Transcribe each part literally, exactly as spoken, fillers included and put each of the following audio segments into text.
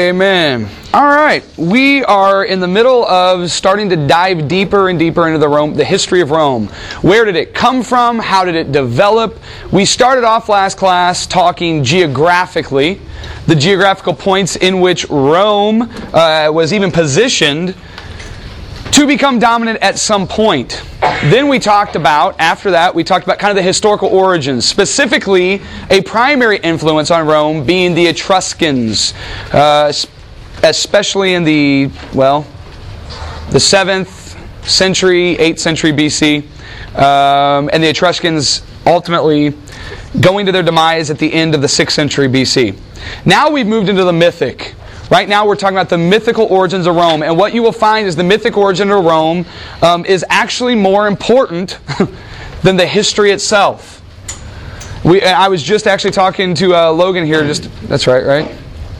Amen. All right, we are in the middle of starting to dive deeper and deeper into the Rome, the history of Rome. Where did it come from? How did it develop? We started off last class talking geographically, the geographical points in which Rome uh, was even positioned to become dominant at some point. Then we talked about, after that, we talked about kind of the historical origins, specifically a primary influence on Rome being the Etruscans, uh, especially in the, well, the seventh century, eighth century B C, um, and the Etruscans ultimately going to their demise at the end of the sixth century B C. Now we've moved into the mythic. Right now we're talking about the mythical origins of Rome, and what you will find is the mythic origin of Rome um, is actually more important than the history itself. We, I was just actually talking to uh, Logan here. Just that's right, right?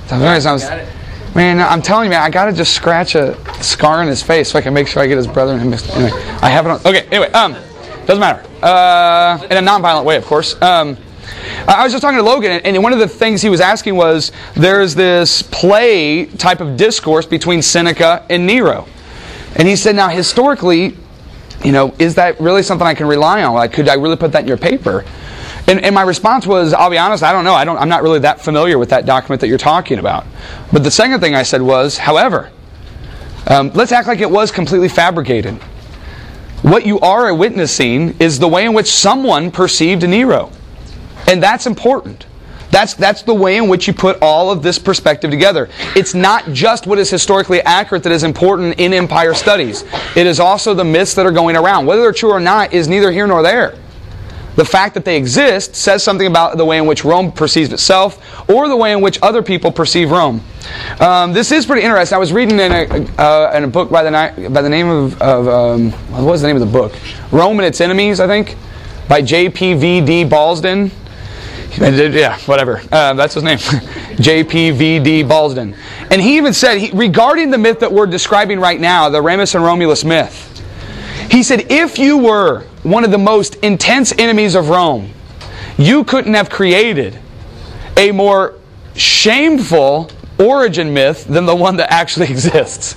Man, I'm telling you, man, I gotta just scratch a scar on his face so I can make sure I get his brother and him mixed. Anyway, I have it on. Okay, anyway, um, doesn't matter. Uh, in a non-violent way, of course. Um, I was just talking to Logan, and one of the things he was asking was, there's this play type of discourse between Seneca and Nero. And he said, now historically, you know, is that really something I can rely on? Like, could I really put that in your paper? And, and my response was, I'll be honest, I don't know. I don't, I'm not really that familiar with that document that you're talking about. But the second thing I said was, however, um, let's act like it was completely fabricated. What you are witnessing is the way in which someone perceived Nero. And that's important. That's, that's the way in which you put all of this perspective together. It's not just what is historically accurate that is important in empire studies. It is also the myths that are going around. Whether they're true or not is neither here nor there. The fact that they exist says something about the way in which Rome perceives itself, or the way in which other people perceive Rome. Um, this is pretty interesting. I was reading in a, uh, in a book by the, by the name of, of um, what was the name of the book? Rome and Its Enemies, I think, by J P V D Balsden. Yeah, whatever. Uh, that's his name. J P V D Balsden. And he even said, he, regarding the myth that we're describing right now, the Remus and Romulus myth, he said, if you were one of the most intense enemies of Rome, you couldn't have created a more shameful origin myth than the one that actually exists.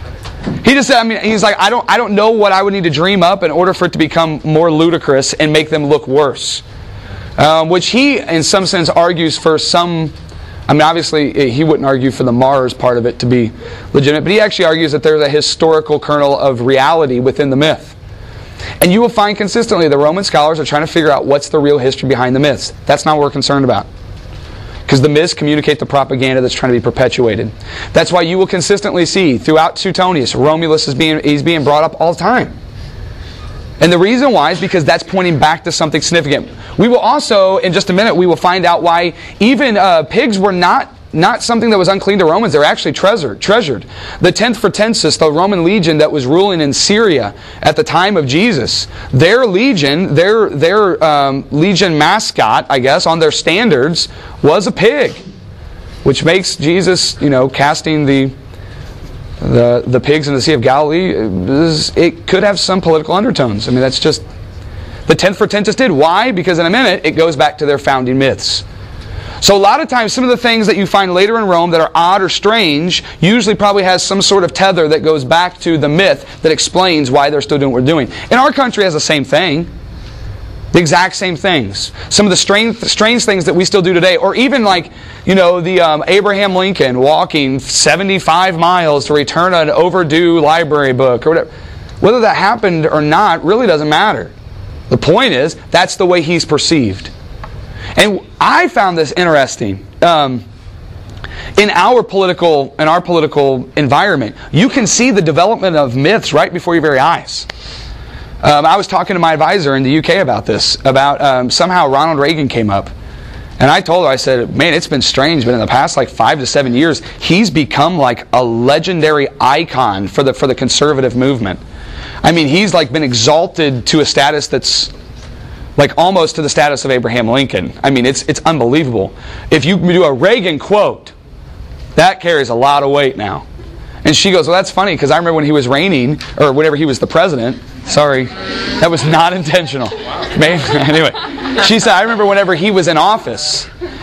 He just said, I mean, he's like, I don't, I don't know what I would need to dream up in order for it to become more ludicrous and make them look worse. Um, which he, in some sense, argues for some... I mean, obviously, he wouldn't argue for the Mars part of it to be legitimate, but he actually argues that there's a historical kernel of reality within the myth. And you will find consistently the Roman scholars are trying to figure out what's the real history behind the myths. That's not what we're concerned about. Because the myths communicate the propaganda that's trying to be perpetuated. That's why you will consistently see, throughout Suetonius, Romulus is being, he's being brought up all the time. And the reason why is because that's pointing back to something significant. We will also, in just a minute, we will find out why even uh, pigs were not, not something that was unclean to Romans. They were actually treasured. treasured. The tenth Fretensis, the Roman legion that was ruling in Syria at the time of Jesus, their legion, their, their um, legion mascot, I guess, on their standards, was a pig. Which makes Jesus, you know, casting the... The the pigs in the Sea of Galilee, it could have some political undertones. I mean, that's just... The tenth Fretensis did. Why? Because in a minute, it goes back to their founding myths. So a lot of times, some of the things that you find later in Rome that are odd or strange usually probably has some sort of tether that goes back to the myth that explains why they're still doing what we're doing. And our country has the same thing. The exact same things. Some of the strange, strange things that we still do today. Or even like, you know, the um, Abraham Lincoln walking seventy-five miles to return an overdue library book or whatever. Whether that happened or not really doesn't matter. The point is, that's the way he's perceived. And I found this interesting. Um, in our political, in our political environment, you can see the development of myths right before your very eyes. Um, I was talking to my advisor in the U K about this, about um, somehow Ronald Reagan came up. And I told her, I said, man, it's been strange, but in the past like five to seven years, he's become like a legendary icon for the for the conservative movement. I mean, he's like been exalted to a status that's like almost to the status of Abraham Lincoln. I mean, it's it's unbelievable. If you do a Reagan quote, that carries a lot of weight now. And she goes, well, that's funny, because I remember when he was reigning, or whenever he was the president. Sorry, that was not intentional. Maybe, anyway, she said, I remember whenever he was in office,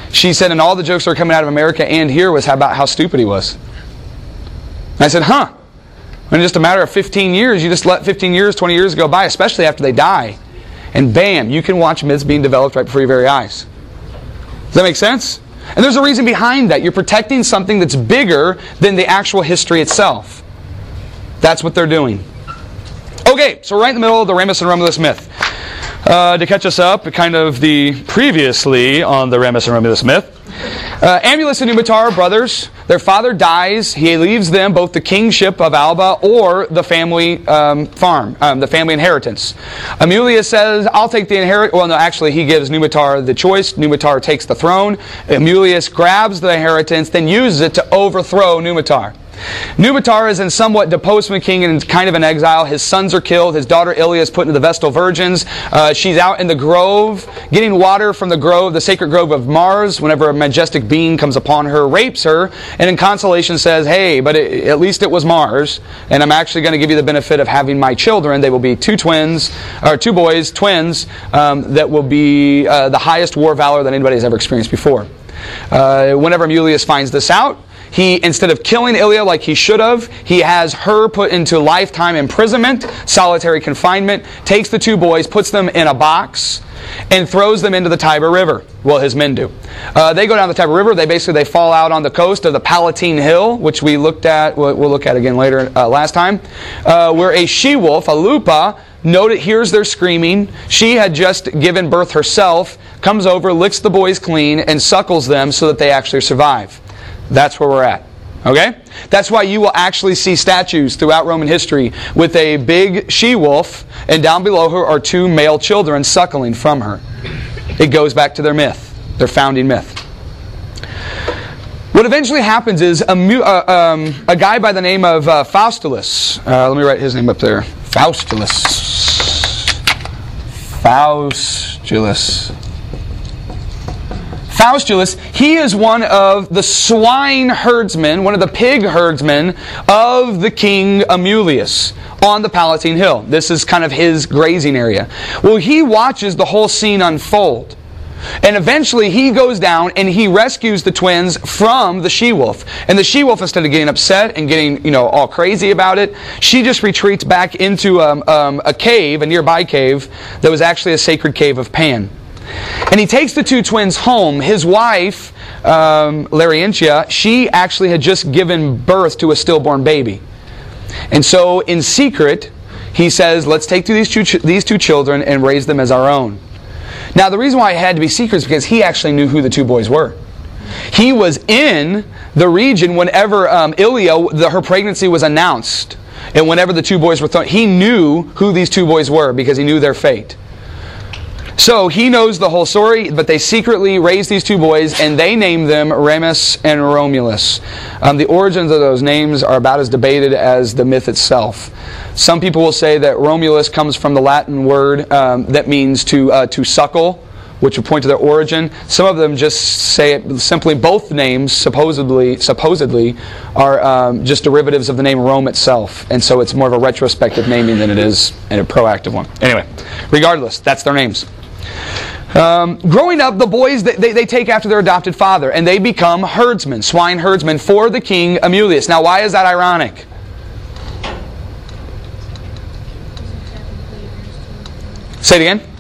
she said, and all the jokes that were coming out of America and here was about how stupid he was. And I said, huh. In just a matter of fifteen years, you just let fifteen years, twenty years go by, especially after they die. And bam, you can watch myths being developed right before your very eyes. Does that make sense? And there's a reason behind that. You're protecting something that's bigger than the actual history itself. That's what they're doing. Okay, so right in the middle of the Remus and Romulus myth. Uh, to catch us up, kind of the previously on the Remus and Romulus myth. Uh, Amulus and Numitor are brothers. Their father dies. He leaves them both the kingship of Alba or the family um, farm, um, the family inheritance. Amulius says, I'll take the inheritance. Well, no, actually, he gives Numitor the choice. Numitor takes the throne. Amulius grabs the inheritance, then uses it to overthrow Numitor. Numitor is in somewhat deposed from the king and kind of in exile. His sons are killed. His daughter Ilia is put into the Vestal Virgins. Uh, she's out in the grove, getting water from the grove, the sacred grove of Mars, whenever a majestic being comes upon her, rapes her, and in consolation says, hey, but it, at least it was Mars, and I'm actually going to give you the benefit of having my children. They will be two twins, or two boys, twins, um, that will be uh, the highest war valor that anybody has ever experienced before. Uh, whenever Amulius finds this out, he, instead of killing Ilia like he should have, he has her put into lifetime imprisonment, solitary confinement, takes the two boys, puts them in a box, and throws them into the Tiber River. Well, his men do. Uh, they go down the Tiber River. They basically they fall out on the coast of the Palatine Hill, which we looked at. We'll, we'll look at again later uh, last time, uh, where a she-wolf, a lupa, noted, hears their screaming. She had just given birth herself, comes over, licks the boys clean, and suckles them so that they actually survive. That's where we're at. Okay? That's why you will actually see statues throughout Roman history with a big she-wolf, and down below her are two male children suckling from her. It goes back to their myth, their founding myth. What eventually happens is a, uh, um, a guy by the name of uh, Faustulus. Uh, let me write his name up there. Faustulus. Faustulus. Faustulus, he is one of the swine herdsmen, one of the pig herdsmen of the king Amulius on the Palatine Hill. This is kind of his grazing area. Well, he watches the whole scene unfold. And eventually he goes down and he rescues the twins from the she-wolf. And the she-wolf, instead of getting upset and getting, you know, all crazy about it, she just retreats back into um, um, a cave, a nearby cave, that was actually a sacred cave of Pan. And he takes the two twins home. His wife, um, Larientia, she actually had just given birth to a stillborn baby. And so, in secret, he says, let's take these two, ch- these two children and raise them as our own. Now, the reason why it had to be secret is because he actually knew who the two boys were. He was in the region whenever um, Ilia, the, her pregnancy was announced. And whenever the two boys were thrown, he knew who these two boys were because he knew their fate. So he knows the whole story, but they secretly raise these two boys, and they name them Remus and Romulus. Um, the origins of those names are about as debated as the myth itself. Some people will say that Romulus comes from the Latin word um, that means to uh, to suckle, which would point to their origin. Some of them just say it simply. Both names supposedly supposedly are um, just derivatives of the name Rome itself, and so it's more of a retrospective naming than it is a proactive one. Anyway, regardless, that's their names. Um, growing up, the boys, they, they take after their adopted father, and they become herdsmen, swine herdsmen, for the king Amulius. Now, why is that ironic? Say it again.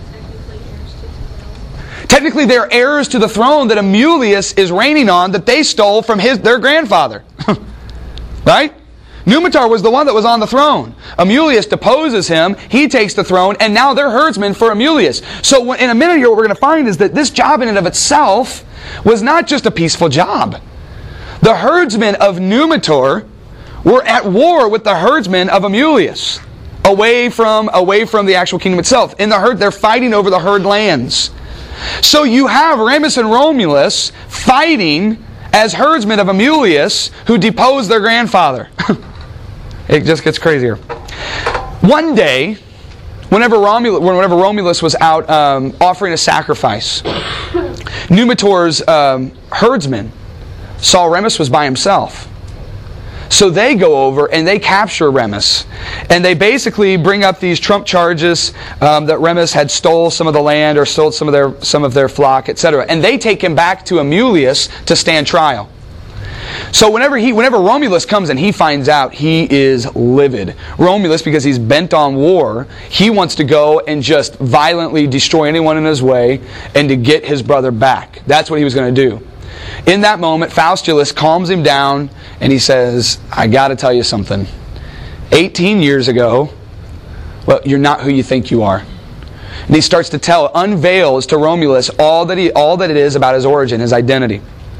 Technically, they're heirs to the throne that Amulius is reigning on, that they stole from his their grandfather. Right? Numitor was the one that was on the throne. Amulius deposes him, he takes the throne, and now they're herdsmen for Amulius. So in a minute here, what we're going to find is that this job in and of itself was not just a peaceful job. The herdsmen of Numitor were at war with the herdsmen of Amulius, away from, away from the actual kingdom itself. In the herd, they're fighting over the herd lands. So you have Remus and Romulus fighting as herdsmen of Amulius, who deposed their grandfather. It just gets crazier. One day, whenever Romulus, whenever Romulus was out um, offering a sacrifice, Numitor's um, herdsmen saw Remus was by himself. So they go over and they capture Remus. And they basically bring up these trump charges um, that Remus had stole some of the land or stole some of their some of their flock, et cetera. And they take him back to Amulius to stand trial. So whenever he, whenever Romulus comes and he finds out, he is livid. Romulus, because he's bent on war, he wants to go and just violently destroy anyone in his way and to get his brother back. That's what he was going to do. In that moment, Faustulus calms him down and he says, I got to tell you something. eighteen years ago, well, you're not who you think you are. And he starts to tell, unveils to Romulus all that he, all that it is about his origin, his identity.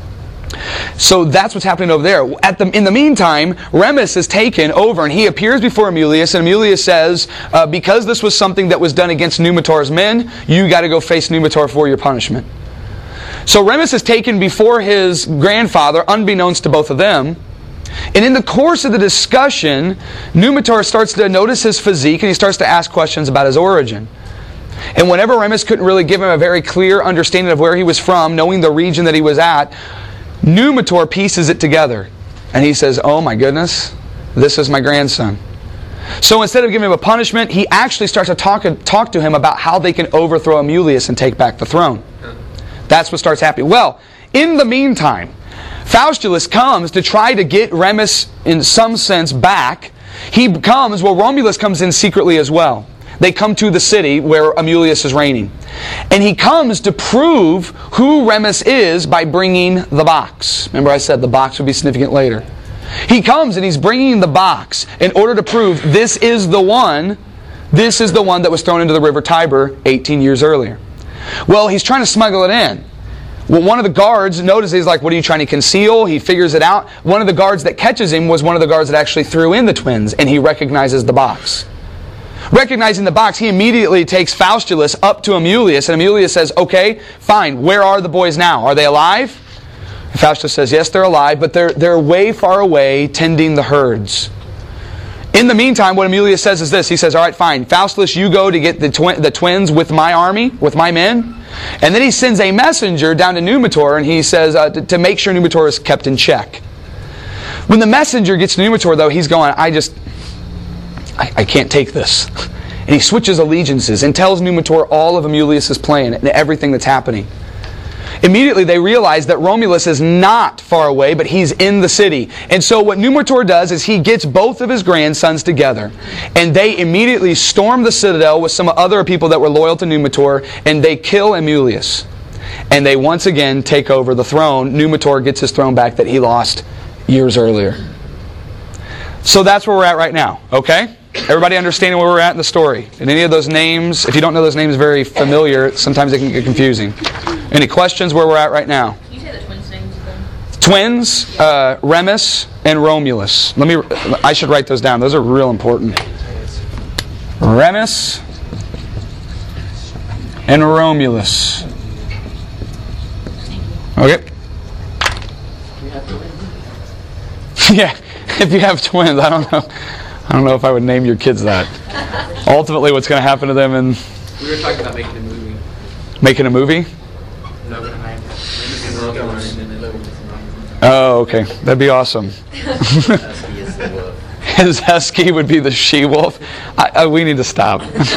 So that's what's happening over there. At the, in the meantime, Remus is taken over and he appears before Amulius, and Amulius says, uh, because this was something that was done against Numitor's men, you got to go face Numitor for your punishment. So Remus is taken before his grandfather, unbeknownst to both of them. And in the course of the discussion, Numitor starts to notice his physique and he starts to ask questions about his origin. And whenever Remus couldn't really give him a very clear understanding of where he was from, knowing the region that he was at, Numitor pieces it together. And he says, oh my goodness, this is my grandson. So instead of giving him a punishment, he actually starts to talk, talk to him about how they can overthrow Amulius and take back the throne. That's what starts happening. Well, in the meantime, Faustulus comes to try to get Remus, in some sense, back. He comes, well, Romulus comes in secretly as well. They come to the city where Amulius is reigning. And he comes to prove who Remus is by bringing the box. Remember I said the box would be significant later. He comes and he's bringing the box in order to prove this is the one, this is the one that was thrown into the river Tiber eighteen years earlier. Well, he's trying to smuggle it in. Well, one of the guards notices, he's like, what are you trying to conceal? He figures it out. One of the guards that catches him was one of the guards that actually threw in the twins, and he recognizes the box. Recognizing the box, he immediately takes Faustulus up to Amulius, and Amulius says, okay, fine, where are the boys now? Are they alive? And Faustulus says, yes, they're alive, but they're, they're way far away tending the herds. In the meantime, what Amulius says is this. He says, all right, fine, Faustulus, you go to get the, twi- the twins with my army, with my men. And then he sends a messenger down to Numitor, and he says uh, to, to make sure Numitor is kept in check. When the messenger gets to Numitor, though, he's going, I just, I, I can't take this. And he switches allegiances and tells Numitor all of Amulius' plan and everything that's happening. Immediately they realize that Romulus is not far away, but he's in the city. And so what Numitor does is he gets both of his grandsons together, and they immediately storm the citadel with some other people that were loyal to Numitor, and they kill Amulius. And they once again take over the throne. Numitor gets his throne back that he lost years earlier. So that's where we're at right now, okay? Everybody understanding where we're at in the story? And any of those names, if you don't know those names very familiar, sometimes it can get confusing. Any questions where we're at right now? Can you say the twins' names again? Twins, uh, Remus and Romulus. Let me. I should write those down. Those are real important. Remus and Romulus. Okay. Yeah, if you have twins, I don't know. I don't know if I would name your kids that. Ultimately, what's going to happen to them? And we were talking about making a movie. Making a movie? Logan and I. Oh, okay. That'd be awesome. His husky would be the she-wolf. I, I, we need to stop. Because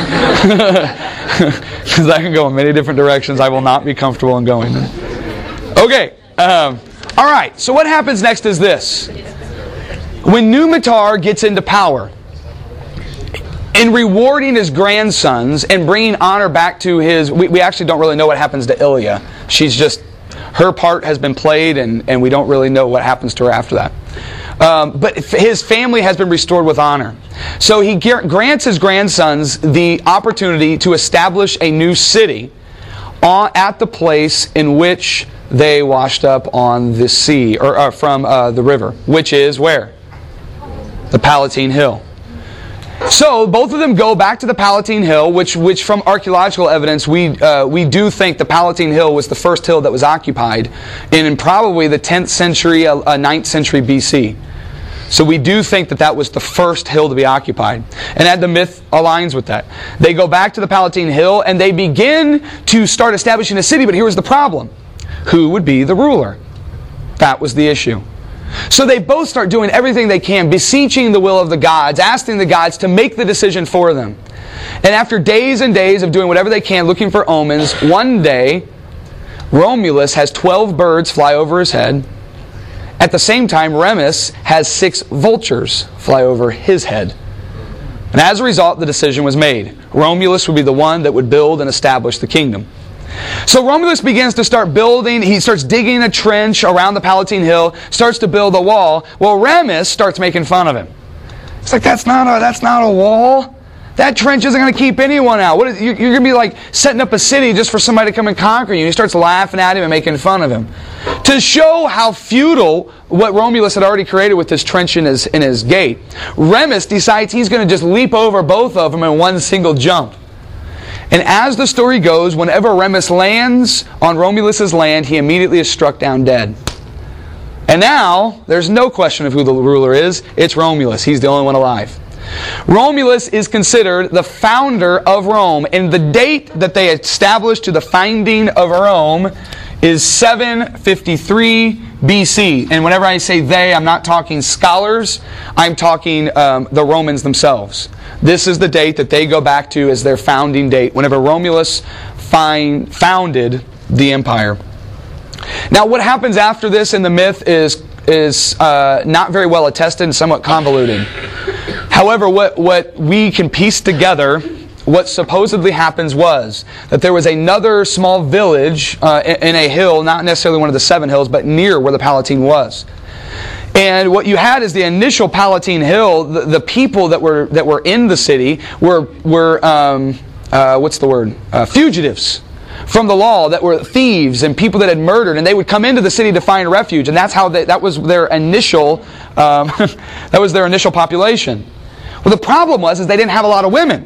that can go in many different directions I will not be comfortable in going in. Okay. Um, all right. So what happens next is this. When Numitor gets into power, in rewarding his grandsons and bringing honor back to his... We, we actually don't really know what happens to Ilia. She's just... Her part has been played, and, and we don't really know what happens to her after that. Um, but his family has been restored with honor. So he grants his grandsons the opportunity to establish a new city on, at the place in which they washed up on the sea, or uh, from uh, the river, which is where? The Palatine Hill. So both of them go back to the Palatine Hill, which, which from archaeological evidence, we uh, we do think the Palatine Hill was the first hill that was occupied in, in probably the tenth century, uh, ninth century B C. So we do think that that was the first hill to be occupied. And that the myth aligns with that. They go back to the Palatine Hill and they begin to start establishing a city, but here was the problem. Who would be the ruler? That was the issue. So they both start doing everything they can, beseeching the will of the gods, asking the gods to make the decision for them. And after days and days of doing whatever they can, looking for omens, one day, Romulus has twelve birds fly over his head. At the same time, Remus has six vultures fly over his head. And as a result, the decision was made. Romulus would be the one that would build and establish the kingdom. So Romulus begins to start building. He starts digging a trench around the Palatine Hill, starts to build a wall. Well, Remus starts making fun of him. It's like, that's not a, that's not a wall. That trench isn't going to keep anyone out. What is, you're going to be like setting up a city just for somebody to come and conquer you. And he starts laughing at him and making fun of him. To show how futile what Romulus had already created with this trench in his, in his gate, Remus decides he's going to just leap over both of them in one single jump. And as the story goes, whenever Remus lands on Romulus's land, he immediately is struck down dead. And now, there's no question of who the ruler is. It's Romulus. He's the only one alive. Romulus is considered the founder of Rome, and the date that they established to the founding of Rome is seven fifty-three B C. And whenever I say they, I'm not talking scholars, I'm talking um, the Romans themselves. This is the date that they go back to as their founding date, whenever Romulus find, founded the empire. Now, what happens after this in the myth is, is uh, not very well attested and somewhat convoluted. However, what, what we can piece together, what supposedly happens was that there was another small village uh, in, in a hill, not necessarily one of the seven hills, but near where the Palatine was. And what you had is the initial Palatine Hill, the, the people that were that were in the city were, were um, uh, what's the word? Uh, fugitives from the law, that were thieves and people that had murdered, and they would come into the city to find refuge, and that's how they, that was their initial um, that was their initial population. Well, the problem was is they didn't have a lot of women.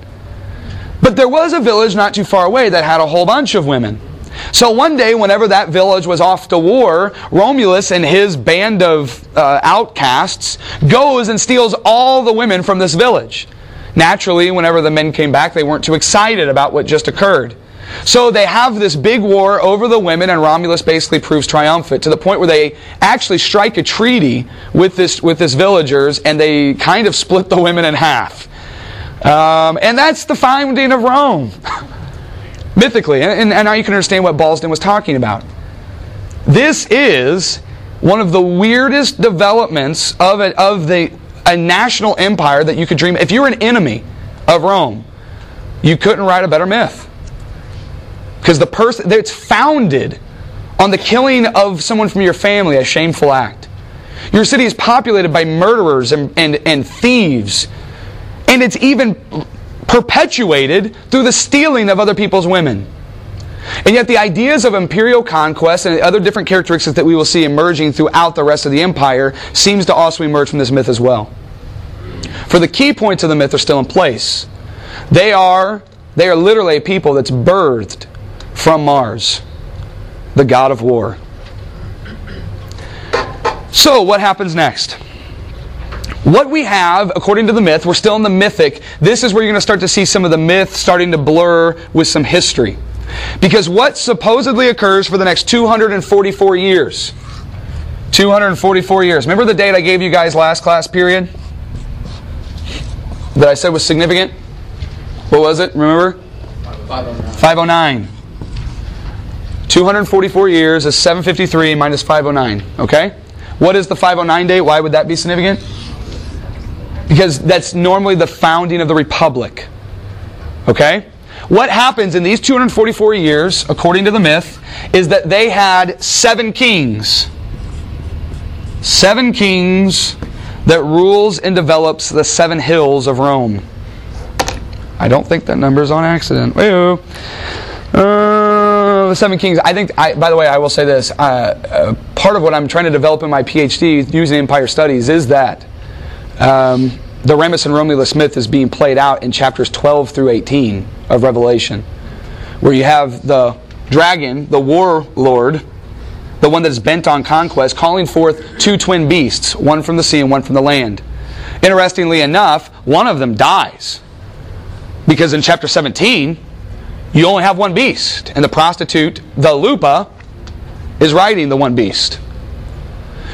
But there was a village not too far away that had a whole bunch of women. So one day, whenever that village was off to war, Romulus and his band of uh, outcasts goes and steals all the women from this village. Naturally, whenever the men came back, they weren't too excited about what just occurred. So they have this big war over the women, and Romulus basically proves triumphant to the point where they actually strike a treaty with this with this villagers, and they kind of split the women in half. Um, and that's the founding of Rome, mythically. And, and now you can understand what Ballston was talking about. This is one of the weirdest developments of a, of the a national empire that you could dream. If you're an enemy of Rome, you couldn't write a better myth. Because the person, it's founded on the killing of someone from your family, a shameful act. Your city is populated by murderers and, and, and thieves. And it's even perpetuated through the stealing of other people's women. And yet the ideas of imperial conquest and other different characteristics that we will see emerging throughout the rest of the empire seems to also emerge from this myth as well. For the key points of the myth are still in place. They are, they are literally a people that's birthed from Mars, the god of war. So, what happens next? What we have, according to the myth, we're still in the mythic, this is where you're going to start to see some of the myth starting to blur with some history. Because what supposedly occurs for the next two hundred forty-four years, two hundred forty-four years, remember the date I gave you guys last class period? That I said was significant? What was it? Remember? five oh nine. two hundred forty-four years is seven fifty-three minus five oh nine. Okay? What is the five oh nine date? Why would that be significant? Because that's normally the founding of the Republic. Okay? What happens in these two hundred forty-four years, according to the myth, is that they had seven kings. Seven kings that rules and develops the seven hills of Rome. I don't think that number is on accident. Uh, the seven kings. I think, I, by the way, I will say this. Uh, uh, part of what I'm trying to develop in my PhD using Empire Studies is that um, the Remus and Romulus myth is being played out in chapters twelve through eighteen of Revelation, where you have the dragon, the warlord, the one that is bent on conquest, calling forth two twin beasts, one from the sea and one from the land. Interestingly enough, one of them dies. Because in chapter seventeen, you only have one beast. And the prostitute, the Lupa, is riding the one beast.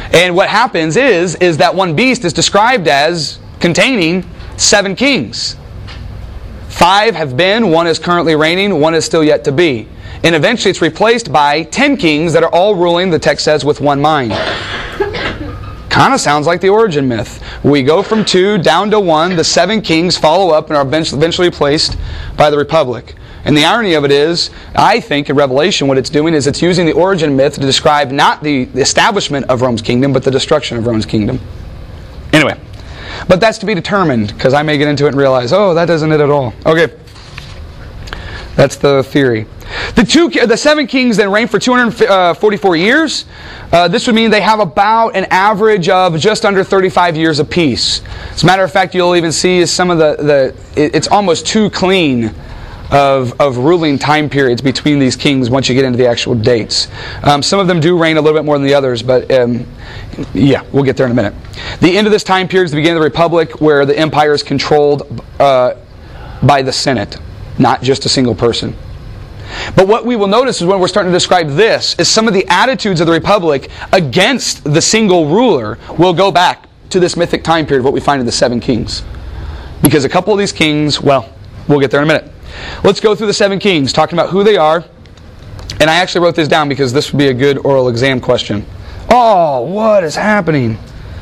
And what happens is, is that one beast is described as containing seven kings. Five have been, one is currently reigning, one is still yet to be. And eventually it's replaced by ten kings that are all ruling, the text says, with one mind. Kind of sounds like the origin myth. We go from two down to one, the seven kings follow up and are eventually replaced by the republic. And the irony of it is, I think in Revelation what it's doing is it's using the origin myth to describe not the establishment of Rome's kingdom, but the destruction of Rome's kingdom. Anyway, but that's to be determined, because I may get into it and realize, oh, that isn't it at all. Okay, that's the theory. The two, the seven kings then reign for two hundred forty-four years. Uh, this would mean they have about an average of just under thirty-five years apiece. As a matter of fact, you'll even see some of the, the it, it's almost too clean of, of ruling time periods between these kings once you get into the actual dates. Um, some of them do reign a little bit more than the others, but um, yeah, we'll get there in a minute. The end of this time period is the beginning of the Republic, where the empire is controlled uh, by the Senate, not just a single person. But what we will notice is when we're starting to describe this, is some of the attitudes of the Republic against the single ruler will go back to this mythic time period, what we find in the seven kings. Because a couple of these kings, well, we'll get there in a minute. Let's go through the seven kings, talking about who they are. And I actually wrote this down because this would be a good oral exam question. Oh, what is happening?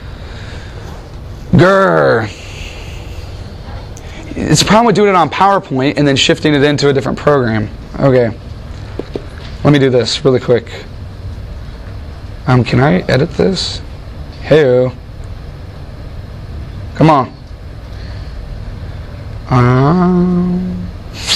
Grr. It's a problem with doing it on PowerPoint and then shifting it into a different program. Okay. Let me do this really quick. Um, can I edit this? Hey-o. Come on. Um...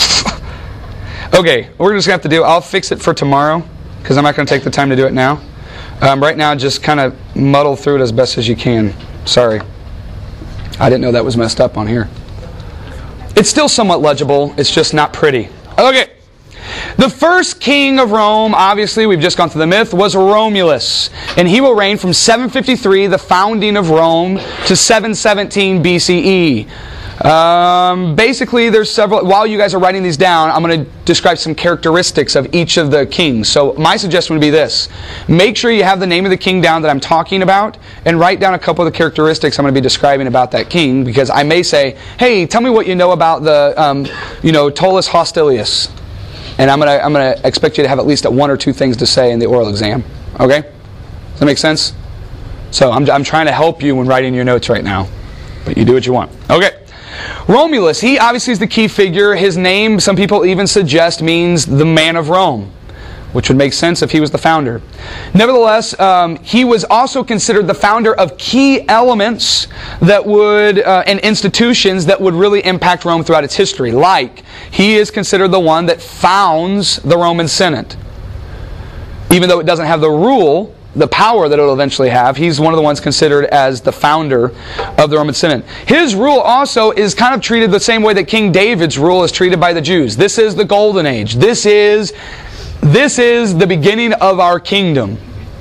Okay, we're just going to have to do, I'll fix it for tomorrow, because I'm not going to take the time to do it now. Um, right now, just kind of muddle through it as best as you can. Sorry. I didn't know that was messed up on here. It's still somewhat legible, it's just not pretty. Okay. The first king of Rome, obviously, we've just gone through the myth, was Romulus. And he will reign from seven fifty-three, the founding of Rome, to seven seventeen B C E. Um, basically, there's several. While you guys are writing these down, I'm going to describe some characteristics of each of the kings. So my suggestion would be this. Make sure you have the name of the king down that I'm talking about, and write down a couple of the characteristics I'm going to be describing about that king, because I may say, hey, tell me what you know about the, um, you know, Tullus Hostilius. And I'm going to I'm going to expect you to have at least one or two things to say in the oral exam. Okay? Does that make sense? So I'm, I'm trying to help you when writing your notes right now. But you do what you want. Okay. Romulus, he obviously is the key figure. His name, some people even suggest, means the man of Rome, which would make sense if he was the founder. Nevertheless, um, he was also considered the founder of key elements that would, uh, and institutions that would really impact Rome throughout its history. Like, he is considered the one that founds the Roman Senate. Even though it doesn't have the rule, the power that it will eventually have, he's one of the ones considered as the founder of the Roman Senate. His rule also is kind of treated the same way that King David's rule is treated by the Jews. This is the golden age. This is, this is the beginning of our kingdom.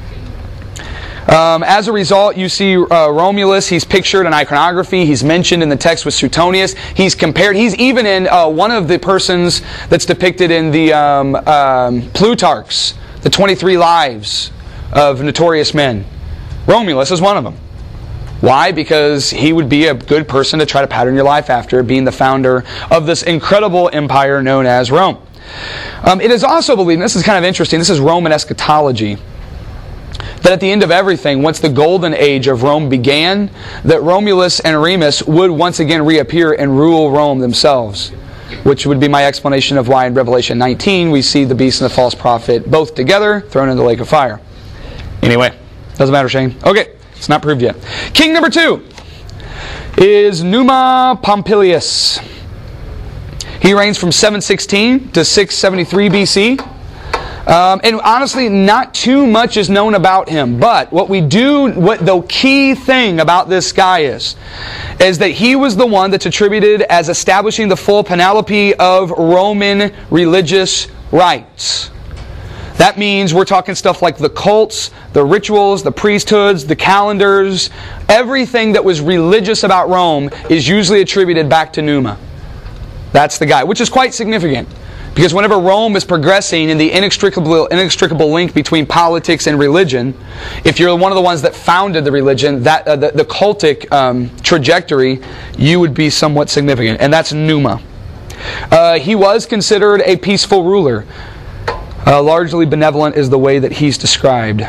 Um, as a result, you see uh, Romulus, he's pictured in iconography, he's mentioned in the text with Suetonius, he's compared, he's even in uh, one of the persons that's depicted in the um, um, Plutarch's, the twenty-three lives of notorious men. Romulus is one of them. Why? Because he would be a good person to try to pattern your life after, being the founder of this incredible empire known as Rome. Um, it is also believed, and this is kind of interesting, this is Roman eschatology, that at the end of everything, once the golden age of Rome began, that Romulus and Remus would once again reappear and rule Rome themselves. Which would be my explanation of why in Revelation nineteen we see the beast and the false prophet both together thrown into the lake of fire. Anyway, doesn't matter, Shane. Okay, it's not proved yet. King number two is Numa Pompilius. He reigns from seven sixteen to six seventy-three B C. Um, and honestly, not too much is known about him. But what we do, what the key thing about this guy is, is that he was the one that's attributed as establishing the full panoply of Roman religious rites. That means we're talking stuff like the cults, the rituals, the priesthoods, the calendars. Everything that was religious about Rome is usually attributed back to Numa. That's the guy, which is quite significant. Because whenever Rome is progressing in the inextricable, inextricable link between politics and religion, if you're one of the ones that founded the religion, that uh, the, the cultic um, trajectory, you would be somewhat significant. And that's Numa. Uh, he was considered a peaceful ruler. Uh, largely benevolent is the way that he's described.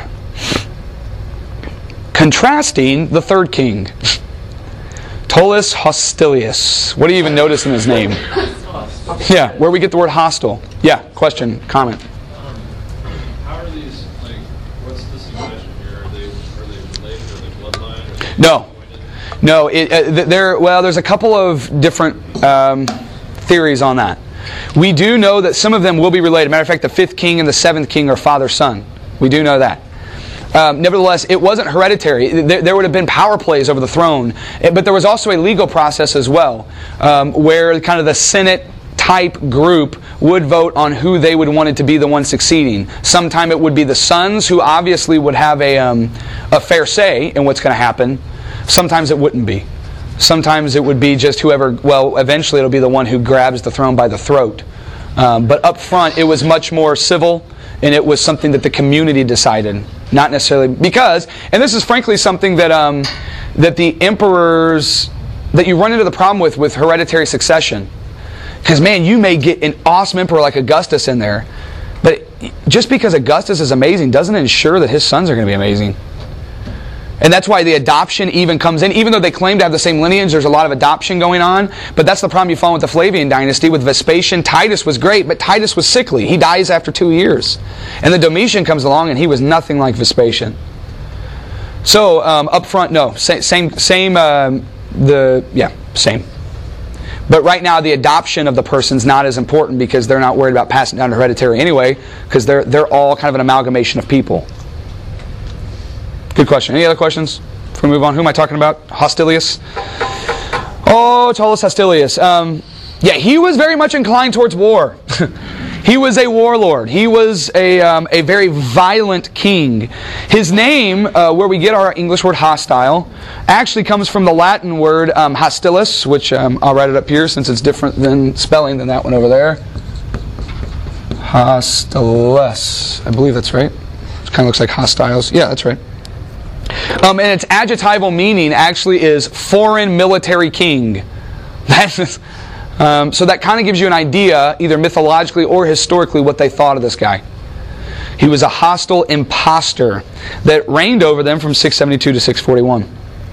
Contrasting the third king, Tullus Hostilius. What do you even notice in his name? Yeah, where we get the word hostile. Yeah, question, comment. Um, how are these, like, what's the suggestion here? Are they, are they related? Are they bloodline? Are they No. No, it, uh, there, well, there's a couple of different um, theories on that. We do know that some of them will be related. Matter of fact, the fifth king and the seventh king are father-son. We do know that. Um, nevertheless, it wasn't hereditary. There, there would have been power plays over the throne. But there was also a legal process as well, um, where kind of the Senate type group would vote on who they would want it to be the one succeeding. Sometime it would be the sons, who obviously would have a, um, a fair say in what's going to happen. Sometimes it wouldn't be. Sometimes it would be just whoever, well, eventually it'll be the one who grabs the throne by the throat. Um, but up front, it was much more civil, and it was something that the community decided. Not necessarily, because, and this is frankly something that um, that the emperors, that you run into the problem with with hereditary succession. Because, man, you may get an awesome emperor like Augustus in there, but just because Augustus is amazing doesn't ensure that his sons are going to be amazing. And that's why the adoption even comes in. Even though they claim to have the same lineage, there's a lot of adoption going on. But that's the problem you find with the Flavian dynasty. With Vespasian, Titus was great, but Titus was sickly. He dies after two years. And then Domitian comes along, and he was nothing like Vespasian. So, um, up front, no. Same, same, same um, the, yeah, same. But right now, the adoption of the person's not as important because they're not worried about passing down to hereditary anyway, because they're, they're all kind of an amalgamation of people. Good question. Any other questions before we move on? Who am I talking about? Hostilius? Oh, Tullus Hostilius. Um, yeah, he was very much inclined towards war. He was a warlord. He was a, um, a very violent king. His name, uh, where we get our English word hostile, actually comes from the Latin word um, hostilus, which um, I'll write it up here since it's different than spelling than that one over there. Hostilus. I believe that's right. It kind of looks like hostiles. Yeah, that's right. Um, and its adjectival meaning actually is foreign military king. That's, um, so that kind of gives you an idea, either mythologically or historically, what they thought of this guy. He was a hostile imposter that reigned over them from six seventy-two to six forty-one.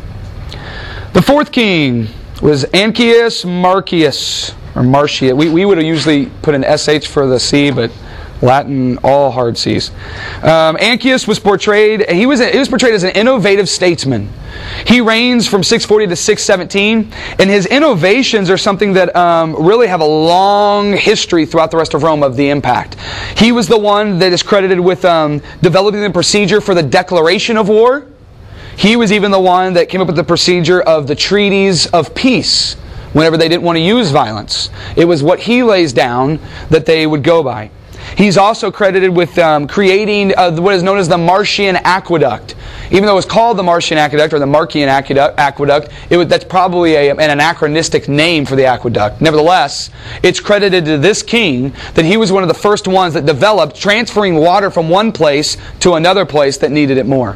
The fourth king was Ancius Marcius, or Marcius. We, we would have usually put an S H for the C, but Latin, all hard C's. Um, Ancius was portrayed, he was, he was portrayed as an innovative statesman. He reigns from six forty to six seventeen, and his innovations are something that um, really have a long history throughout the rest of Rome of the impact. He was the one that is credited with um, developing the procedure for the declaration of war. He was even the one that came up with the procedure of the treaties of peace whenever they didn't want to use violence. It was what he lays down that they would go by. He's also credited with um, creating uh, what is known as the Marcian Aqueduct. Even though it was called the Marcian Aqueduct or the Marcian Aqueduct, it was, that's probably a, an anachronistic name for the aqueduct. Nevertheless, it's credited to this king that he was one of the first ones that developed transferring water from one place to another place that needed it more.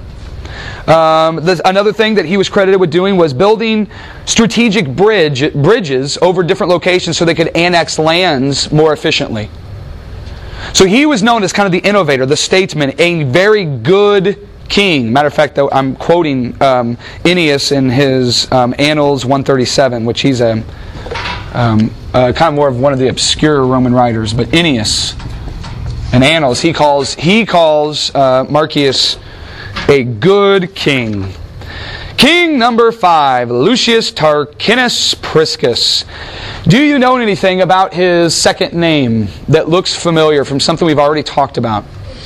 Um, the, another thing that he was credited with doing was building strategic bridge, bridges over different locations so they could annex lands more efficiently. So he was known as kind of the innovator, the statesman, a very good king. Matter of fact, though, I'm quoting um, Ennius in his um, Annals one thirty-seven, which he's a um, uh, kind of more of one of the obscure Roman writers. But Ennius, in Annals, he calls he calls uh, Marcius a good king. King number five, Lucius Tarquinius Priscus. Do you know anything about his second name that looks familiar from something we've already talked about?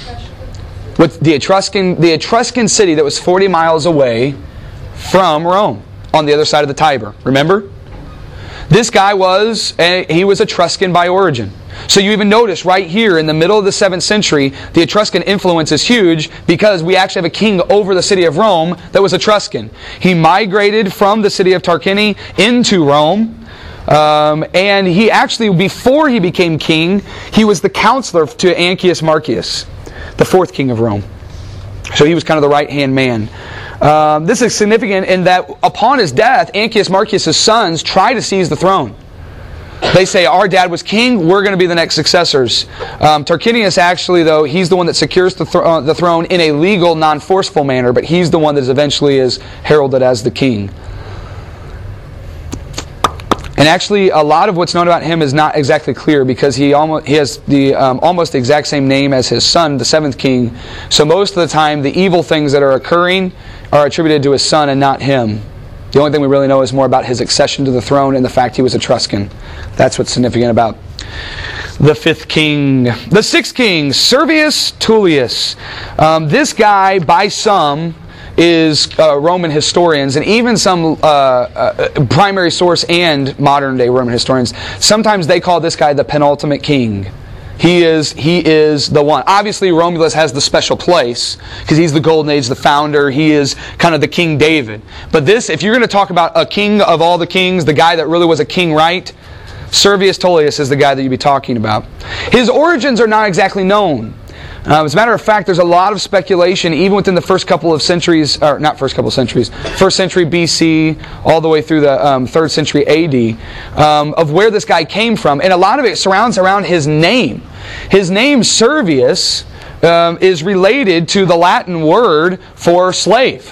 With the Etruscan, the Etruscan city that was forty miles away from Rome, on the other side of the Tiber. Remember? This guy was, a, he was Etruscan by origin. So you even notice right here in the middle of the seventh century, the Etruscan influence is huge because we actually have a king over the city of Rome that was Etruscan. He migrated from the city of Tarquini into Rome, Um, and he actually, before he became king, he was the counselor to Antiochus Marcius, the fourth king of Rome. So he was kind of the right-hand man. Um, this is significant in that upon his death, Antiochus Marcius' sons try to seize the throne. They say, our dad was king, we're going to be the next successors. Um, Tarquinius actually, though, he's the one that secures the, th- uh, the throne in a legal, non-forceful manner, but he's the one that is eventually is heralded as the king. And actually, a lot of what's known about him is not exactly clear because he almost he has the um, almost the exact same name as his son, the seventh king. So most of the time, the evil things that are occurring are attributed to his son and not him. The only thing we really know is more about his accession to the throne and the fact he was Etruscan. That's what's significant about the fifth king. The sixth king, Servius Tullius. Um, this guy, by some, is uh, Roman historians, and even some uh, uh, primary source and modern-day Roman historians, sometimes they call this guy the penultimate king. He is he is the one. Obviously, Romulus has the special place because he's the Golden Age, the founder. He is kind of the King David. But this, if you're going to talk about a king of all the kings, the guy that really was a king, right? Servius Tullius is the guy that you'd be talking about. His origins are not exactly known. Uh, as a matter of fact, there's a lot of speculation, even within the first couple of centuries, or not first couple of centuries, first century B C, all the way through the um, third century A D, um, of where this guy came from. And a lot of it surrounds around his name. His name, Servius, um, is related to the Latin word for slave.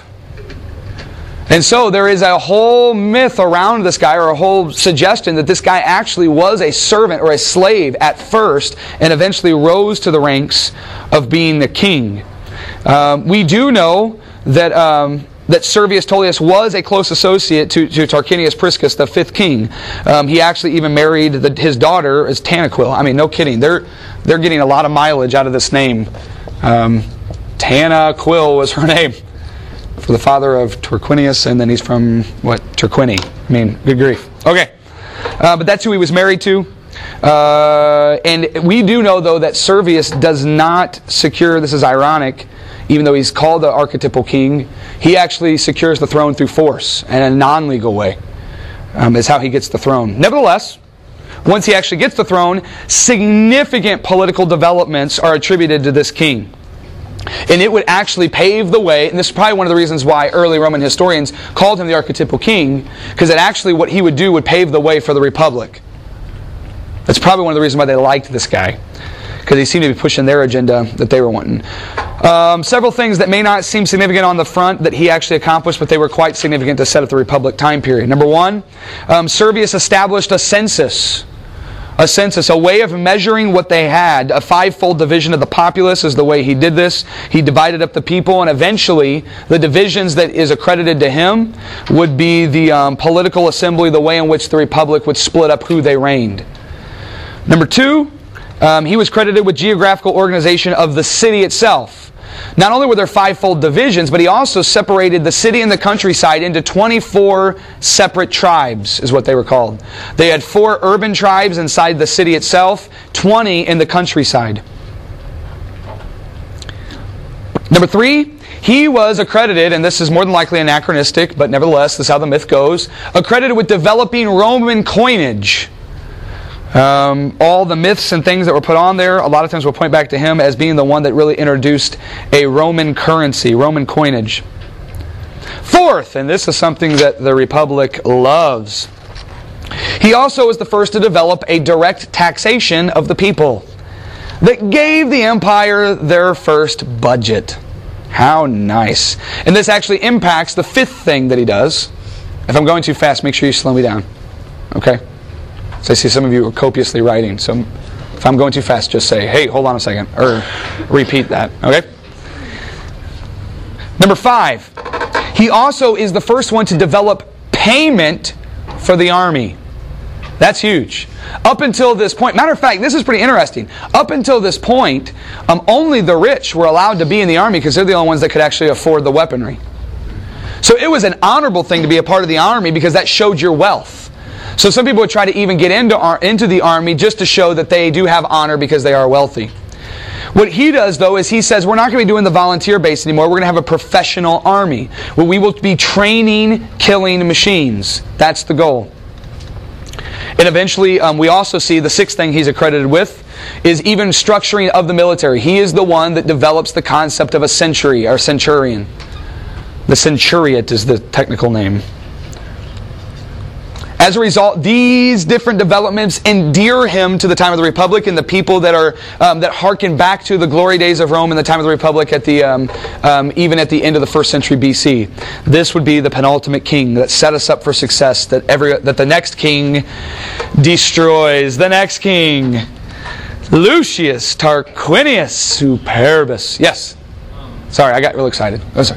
And so there is a whole myth around this guy, or a whole suggestion that this guy actually was a servant or a slave at first and eventually rose to the ranks of being the king. Um, we do know that um, that Servius Tullius was a close associate to, to Tarquinius Priscus, the fifth king. Um, he actually even married the, his daughter as Tanaquil. I mean, no kidding. They're, they're getting a lot of mileage out of this name. Um, Tanaquil was her name. For the father of Tarquinius, and then he's from, what, Tarquini. I mean, good grief. Okay. Uh, but that's who he was married to. Uh, and we do know, though, that Servius does not secure, this is ironic, even though he's called the archetypal king, he actually secures the throne through force and a non-legal way. Um, is how he gets the throne. Nevertheless, once he actually gets the throne, significant political developments are attributed to this king. And it would actually pave the way, and this is probably one of the reasons why early Roman historians called him the archetypal king, because it actually, what he would do would pave the way for the Republic. That's probably one of the reasons why they liked this guy, because he seemed to be pushing their agenda that they were wanting. Um, several things that may not seem significant on the front that he actually accomplished, but they were quite significant to set up the Republic time period. Number one, um, Servius established a census. A census, a way of measuring what they had. A five-fold division of the populace is the way he did this. He divided up the people, and eventually the divisions that is accredited to him would be the um, political assembly, the way in which the Republic would split up who they reigned. Number two, um, he was credited with geographical organization of the city itself. Not only were there five-fold divisions, but he also separated the city and the countryside into twenty-four separate tribes, is what they were called. They had four urban tribes inside the city itself, twenty in the countryside. Number three, he was accredited, and this is more than likely anachronistic, but nevertheless, this is how the myth goes, accredited with developing Roman coinage. Um, all the myths and things that were put on there, a lot of times we'll point back to him as being the one that really introduced a Roman currency, Roman coinage. Fourth, and this is something that the Republic loves, he also was the first to develop a direct taxation of the people that gave the empire their first budget. How nice. And this actually impacts the fifth thing that he does. If I'm going too fast, make sure you slow me down. Okay? So I see some of you are copiously writing. So if I'm going too fast, just say, hey, hold on a second. Or repeat that. Okay? Number five. He also is the first one to develop payment for the army. That's huge. Up until this point, matter of fact, this is pretty interesting. Up until this point, um, only the rich were allowed to be in the army because they're the only ones that could actually afford the weaponry. So it was an honorable thing to be a part of the army because that showed your wealth. So some people would try to even get into, our, into the army just to show that they do have honor because they are wealthy. What he does, though, is he says, we're not going to be doing the volunteer base anymore. We're going to have a professional army where we will be training killing machines. That's the goal. And eventually, um, we also see the sixth thing he's accredited with is even structuring of the military. He is the one that develops the concept of a century, or centurion. The centuriate is the technical name. As a result, these different developments endear him to the time of the Republic and the people that are um, that harken back to the glory days of Rome in the time of the Republic, at the um, um, even at the end of the first century B C. This would be the penultimate king that set us up for success. That every that the next king destroys the next king. Lucius Tarquinius Superbus. Yes. Sorry, I got real excited. Oh, sorry.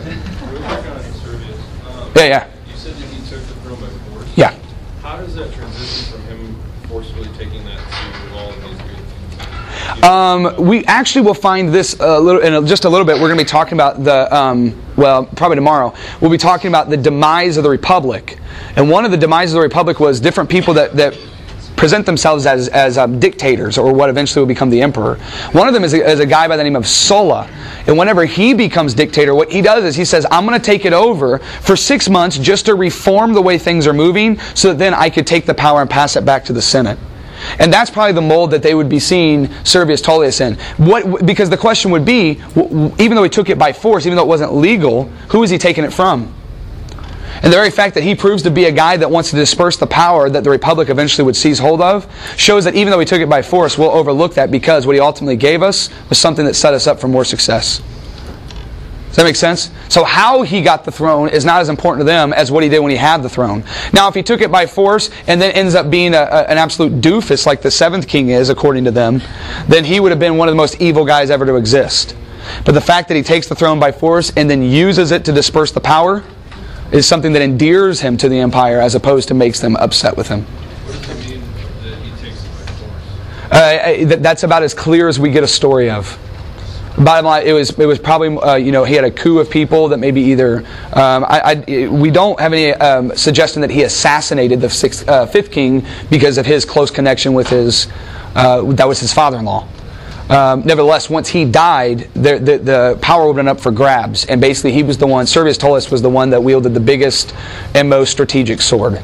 Yeah, yeah. You said that he took the throne by force. Yeah. How does that transition from him forcefully taking that to all of these good things? Um, we actually will find this a little in a, just a little bit. We're going to be talking about the um, well, probably tomorrow. We'll be talking about the demise of the Republic, and one of the demises of the Republic was different people that that present themselves as as um, dictators, or what eventually will become the emperor. One of them is a, is a guy by the name of Sulla. And whenever he becomes dictator, what he does is he says, I'm going to take it over for six months just to reform the way things are moving, so that then I could take the power and pass it back to the Senate. And that's probably the mold that they would be seeing Servius Tullius in. What, because the question would be, even though he took it by force, even though it wasn't legal, who is he taking it from? And the very fact that he proves to be a guy that wants to disperse the power that the Republic eventually would seize hold of shows that even though he took it by force, we'll overlook that, because what he ultimately gave us was something that set us up for more success. Does that make sense? So how he got the throne is not as important to them as what he did when he had the throne. Now, if he took it by force and then ends up being a, a, an absolute doofus like the seventh king is, according to them, then he would have been one of the most evil guys ever to exist. But the fact that he takes the throne by force and then uses it to disperse the power is something that endears him to the empire, as opposed to makes them upset with him. What does it mean that he takes it by force? Uh, that, that's about as clear as we get a story of. Bottom line, it was it was probably uh, you know he had a coup of people that maybe either um, I, I, we don't have any um, suggestion that he assassinated the sixth, uh, fifth king because of his close connection with his uh, that was his father-in-law. Um, nevertheless, once he died, the, the, the power went up for grabs, and basically he was the one, Servius Tullius was the one that wielded the biggest and most strategic sword.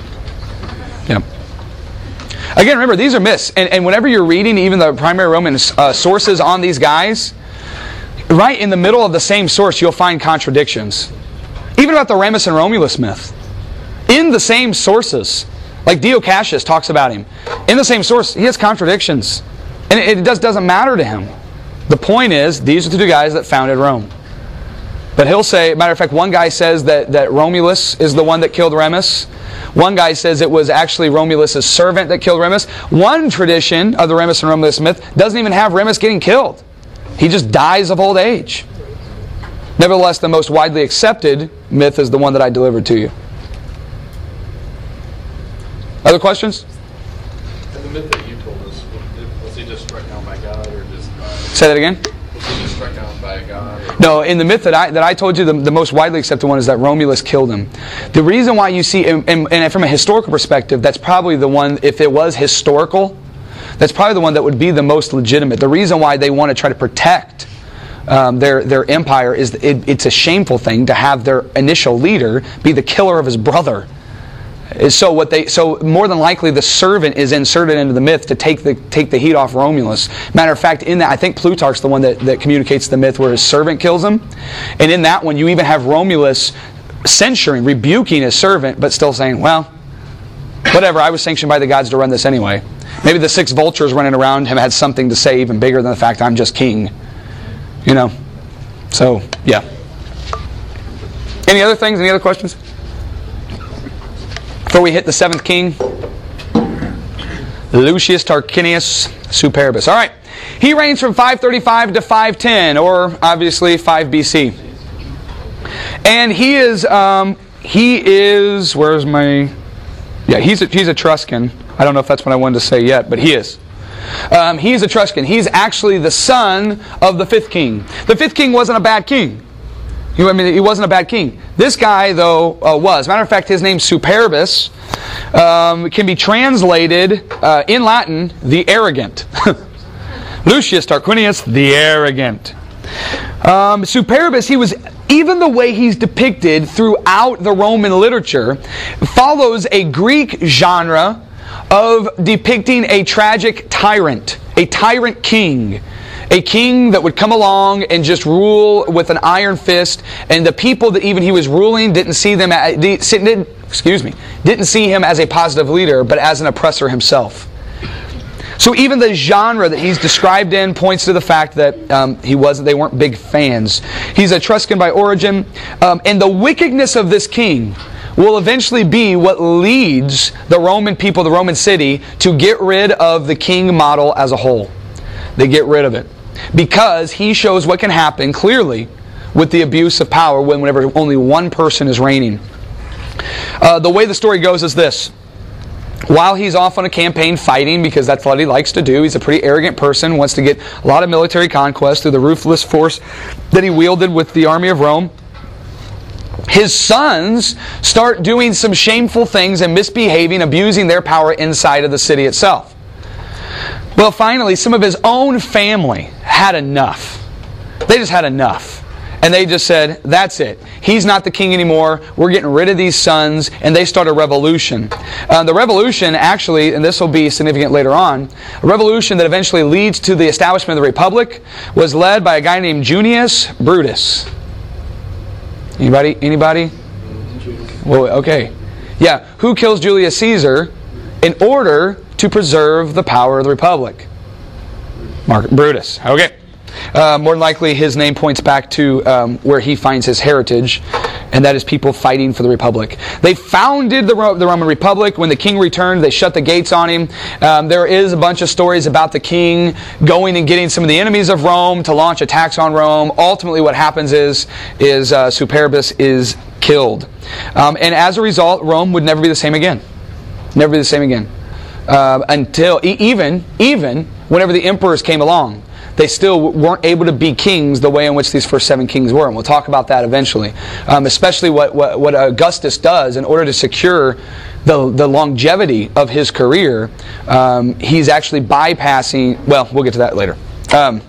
Yeah. Again, remember, these are myths, and, and whenever you're reading even the primary Roman uh, sources on these guys, right in the middle of the same source you'll find contradictions. Even about the Remus and Romulus myth. In the same sources, like Dio Cassius talks about him, in the same source, he has contradictions. And it just doesn't matter to him. The point is, these are the two guys that founded Rome. But he'll say, matter of fact, one guy says that, that Romulus is the one that killed Remus. One guy says it was actually Romulus' servant that killed Remus. One tradition of the Remus and Romulus myth doesn't even have Remus getting killed. He just dies of old age. Nevertheless, the most widely accepted myth is the one that I delivered to you. Other questions? And the myth that you told us, was he just struck down by God, or just... Uh, Say that again? Was he just struck down by God? Or? No, in the myth that I that I told you, the, the most widely accepted one is that Romulus killed him. The reason why you see, and, and, and from a historical perspective, that's probably the one, if it was historical, that's probably the one that would be the most legitimate. The reason why they want to try to protect um, their, their empire is it, it's a shameful thing to have their initial leader be the killer of his brother. So what they so more than likely the servant is inserted into the myth to take the take the heat off Romulus. Matter of fact, in that I think Plutarch's the one that, that communicates the myth where his servant kills him. And in that one you even have Romulus censuring, rebuking his servant, but still saying, well, whatever, I was sanctioned by the gods to run this anyway. Maybe the six vultures running around him had something to say even bigger than the fact I'm just king. You know. So, yeah. Any other things? Any other questions? Before we hit the seventh king, Lucius Tarquinius Superbus. All right, he reigns from five thirty-five to five ten, or obviously five B C. And he is, um, he is. Where's my? Yeah, he's a, he's Etruscan. I don't know if that's what I wanted to say yet, but he is. Um, he is Etruscan. He's actually the son of the fifth king. The fifth king wasn't a bad king. He, I mean, he wasn't a bad king. This guy, though, uh, was. Matter of fact, his name Superbus um, can be translated uh, in Latin, the arrogant. Lucius Tarquinius, the arrogant. Um, Superbus, he was, even the way he's depicted throughout the Roman literature, follows a Greek genre of depicting a tragic tyrant, a tyrant king. A king that would come along and just rule with an iron fist, and the people that even he was ruling didn't see them, didn't, excuse me, didn't see him as a positive leader, but as an oppressor himself. So even the genre that he's described in points to the fact that um, he was they weren't big fans. He's Etruscan by origin, um, and the wickedness of this king will eventually be what leads the Roman people, the Roman city, to get rid of the king model as a whole. They get rid of it. Because he shows what can happen clearly with the abuse of power when whenever only one person is reigning. Uh, the way the story goes is this. While he's off on a campaign fighting, because that's what he likes to do, he's a pretty arrogant person, wants to get a lot of military conquest through the ruthless force that he wielded with the army of Rome. His sons start doing some shameful things and misbehaving, abusing their power inside of the city itself. Well, finally, some of his own family had enough. They just had enough. And they just said, that's it. He's not the king anymore. We're getting rid of these sons. And they start a revolution. Uh, the revolution actually, and this will be significant later on, a revolution that eventually leads to the establishment of the Republic was led by a guy named Junius Brutus. Anybody? Anybody? Well, okay. Yeah. Who kills Julius Caesar in order to preserve the power of the Republic? Mark Brutus. Okay. Uh, more than likely, his name points back to um, where he finds his heritage, and that is people fighting for the Republic. They founded the, Ro- the Roman Republic. When the king returned, they shut the gates on him. Um, there is a bunch of stories about the king going and getting some of the enemies of Rome to launch attacks on Rome. Ultimately, what happens is, is uh, Superbus is killed. Um, and as a result, Rome would never be the same again. Never be the same again. Uh, until, e- even, even whenever the emperors came along, they still weren't able to be kings the way in which these first seven kings were. And we'll talk about that eventually. Um, especially what, what, what Augustus does in order to secure the, the longevity of his career. Um, he's actually bypassing, well, we'll get to that later. Um,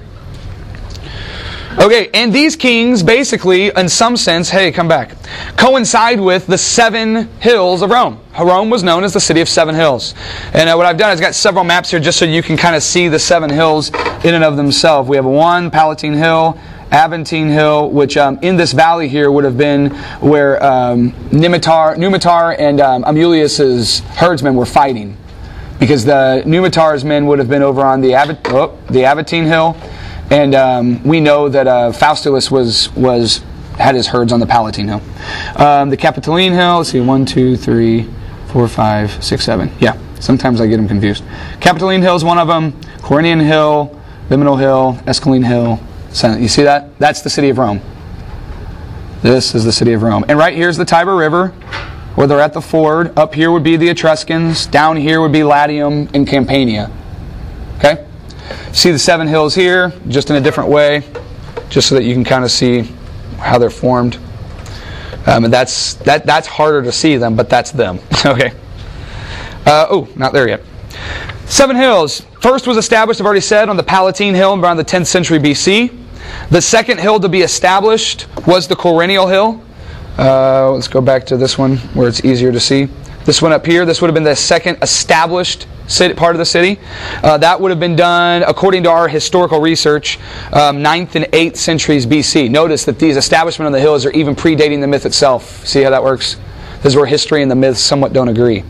okay, and these kings basically, in some sense, hey, come back, coincide with the seven hills of Rome. Rome was known as the city of seven hills. And uh, what I've done is got several maps here just so you can kind of see the seven hills in and of themselves. We have one, Palatine Hill, Aventine Hill, which um, in this valley here would have been where um, Numitor, Numitor and um, Amulius's herdsmen were fighting. Because the Numitor's men would have been over on the, Av- oh, the Aventine Hill. And um, we know that uh, Faustulus was was had his herds on the Palatine Hill. Um, the Capitoline Hill, let's see, one, two, three, four, five, six, seven. Yeah, sometimes I get them confused. Capitoline Hill is one of them. Corinian Hill, Viminal Hill, Esquiline Hill. You see that? That's the city of Rome. This is the city of Rome. And right here's the Tiber River, where they're at the ford. Up here would be the Etruscans. Down here would be Latium and Campania. Okay? See the seven hills here, just in a different way, just so that you can kind of see how they're formed. Um, and that's that. That's harder to see them, but that's them. Okay. Uh, oh, not there yet. Seven hills. First was established, I've already said, on the Palatine Hill around the tenth century B C. The second hill to be established was the Corinial Hill. Uh, let's go back to this one where it's easier to see. This one up here, this would have been the second established city, part of the city. Uh, that would have been done, according to our historical research, um, ninth and eighth centuries B C. Notice that these establishment on the hills are even predating the myth itself. See how that works? This is where history and the myth somewhat don't agree.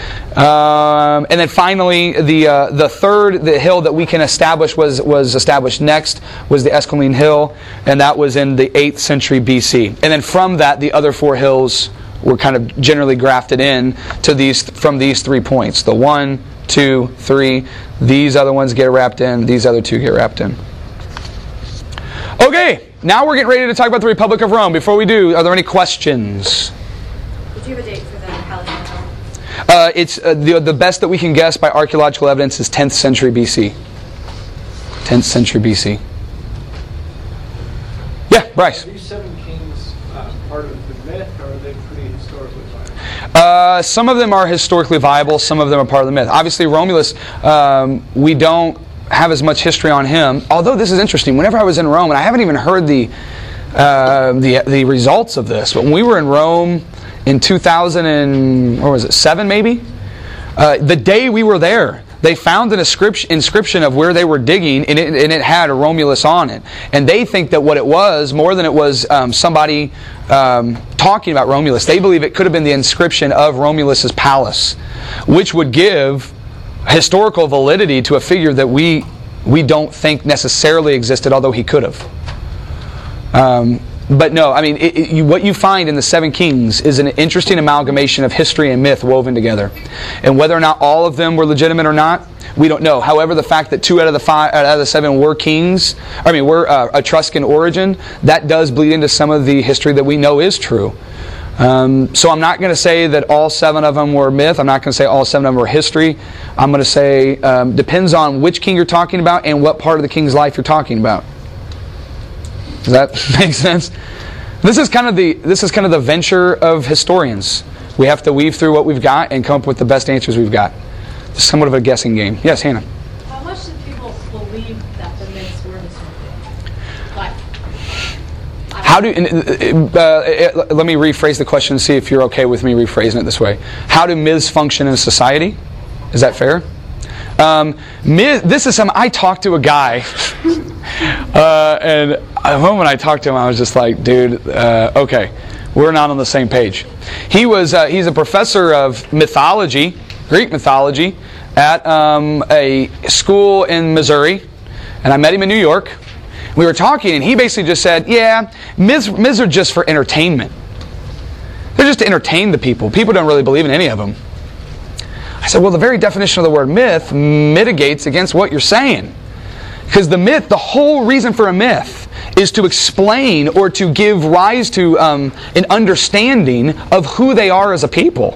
Um, and then finally, the uh, the third the hill that we can establish was was established next was the Esquiline Hill, and that was in the eighth century B C. And then from that, the other four hills were kind of generally grafted in to these from these three points. The one, two, three. These other ones get wrapped in. These other two get wrapped in. Okay, now we're getting ready to talk about the Republic of Rome. Before we do, are there any questions? Did you have a date for the Palatine Hill? Uh, it's uh, the the best that we can guess by archaeological evidence is tenth century B C. tenth century B C. Yeah, Bryce. Are these seven kings uh, part of the myth, or are they pretty historically viable? Uh, some of them are historically viable. Some of them are part of the myth. Obviously, Romulus, um, we don't have as much history on him. Although this is interesting. Whenever I was in Rome, and I haven't even heard the uh, the the results of this, but when we were in Rome in two thousand and what was it, seven maybe? Uh, the day we were there, they found an inscription, inscription of where they were digging, and it, and it had a Romulus on it. And they think that what it was, more than it was um, somebody um, talking about Romulus, they believe it could have been the inscription of Romulus's palace, which would give historical validity to a figure that we we don't think necessarily existed, although he could have. Um, but no, I mean, it, it, you, what you find in the Seven Kings is an interesting amalgamation of history and myth woven together. And whether or not all of them were legitimate or not, we don't know. However, the fact that two out of the five, out of the seven were kings, I mean, were uh, Etruscan origin, that does bleed into some of the history that we know is true. Um, so I'm not going to say that all seven of them were myth. I'm not going to say all seven of them were history. I'm going to say um, depends on which king you're talking about and what part of the king's life you're talking about. Does that make sense? This is kind of the this is kind of the venture of historians. We have to weave through what we've got and come up with the best answers we've got. It's somewhat of a guessing game. Yes, Hannah. How much do people believe that the myths were historical? Like, How do uh, uh, let me rephrase the question and see if you're okay with me rephrasing it this way. How do myths function in society? Is that fair? Um, myth, this is some. I talked to a guy, uh, and the moment I talked to him, I was just like, "Dude, uh, okay, we're not on the same page." He was. Uh, he's a professor of mythology, Greek mythology, at um, a school in Missouri, and I met him in New York. We were talking, and he basically just said, "Yeah, myths, myths are just for entertainment. They're just to entertain the people. People don't really believe in any of them." I said, well, the very definition of the word myth mitigates against what you're saying. Because the myth, the whole reason for a myth is to explain or to give rise to um, an understanding of who they are as a people.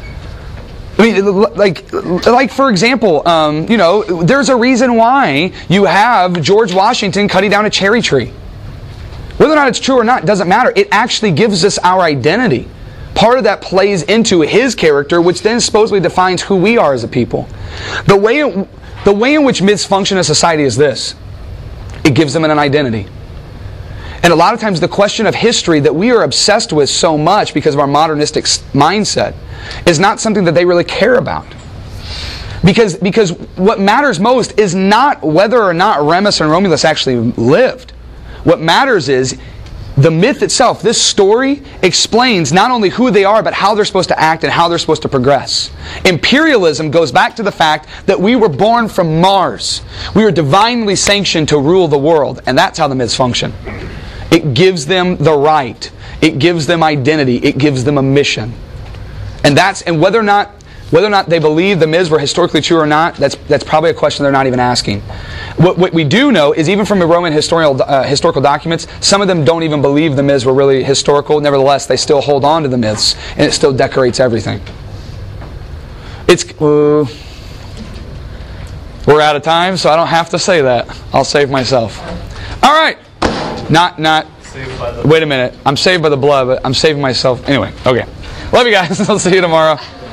I mean, like, like for example, um, you know, there's a reason why you have George Washington cutting down a cherry tree. Whether or not it's true or not doesn't matter. It actually gives us our identity. Part of that plays into his character, which then supposedly defines who we are as a people. The way, it, the way in which myths function in society is this. It gives them an identity. And a lot of times the question of history that we are obsessed with so much because of our modernistic mindset is not something that they really care about. Because, because what matters most is not whether or not Remus and Romulus actually lived. What matters is the myth itself, this story, explains not only who they are, but how they're supposed to act and how they're supposed to progress. Imperialism goes back to the fact that we were born from Mars. We were divinely sanctioned to rule the world, and that's how the myths function. It gives them the right. It gives them identity. It gives them a mission. And that's and whether or not whether or not they believe the myths were historically true or not, that's that's probably a question they're not even asking. What, what we do know is even from the Roman historical, uh, historical documents, some of them don't even believe the myths were really historical. Nevertheless, they still hold on to the myths, and it still decorates everything. It's uh, we're out of time, so I don't have to say that. I'll save myself. All right, not not. Saved by the Wait a minute. I'm saved by the blood, but I'm saving myself anyway. Okay, love you guys. I'll see you tomorrow.